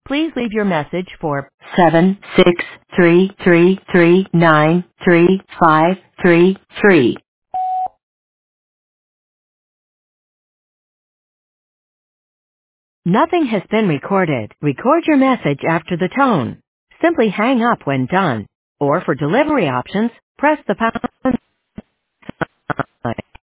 Please leave your message for 76333933533. Nothing has been recorded. Record your message after the tone. Simply hang up when done. Or for delivery options, press the pound sign.